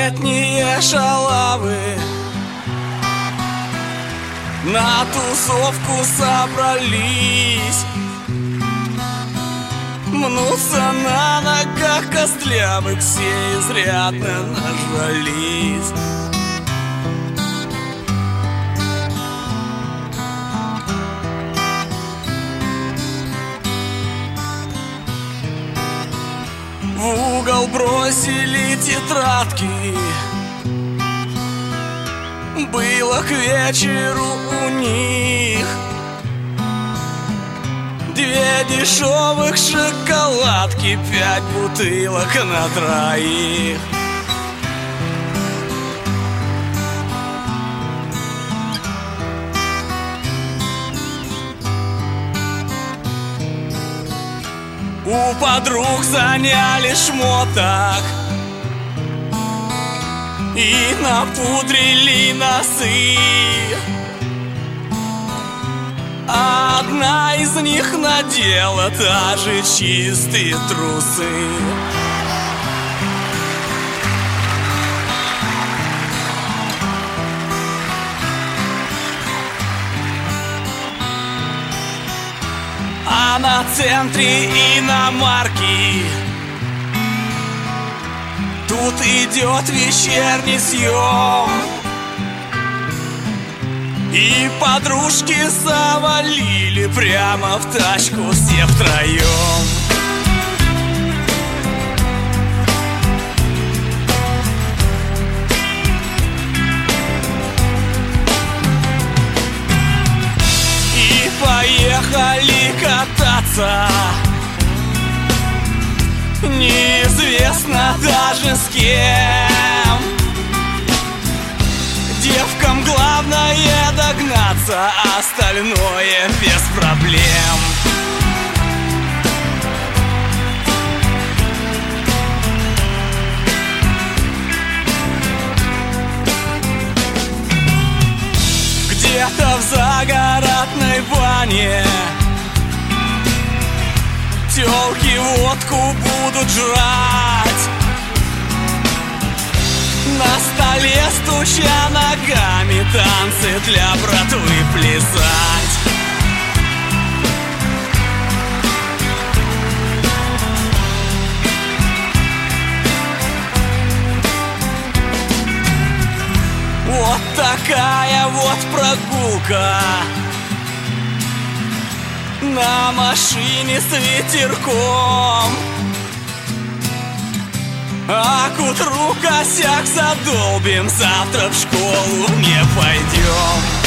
малолетние шалавы на тусовку собрались, мнутся на ногах костлявых, все изрядно нажрались. В угол бросили тетрадки, было к вечеру у них 2 дешевых шоколадки, 5 бутылок на троих. У подруг заняли шмоток и напудрили носы. Одна из них надела даже чистые трусы. А на центре иномарки тут идет вечерний съем, и подружки завалили прямо в тачку все втроем. И поехали кататься, неизвестно даже с кем. Девкам главное догнаться, а остальное без проблем. Где-то в загородной бане тёлки водку будут жрать, на столе стуча ногами, танцы для братвы плясать. Вот такая вот прогулка на машине с ветерком, а к утру косяк задолбим, завтра в школу не пойдем.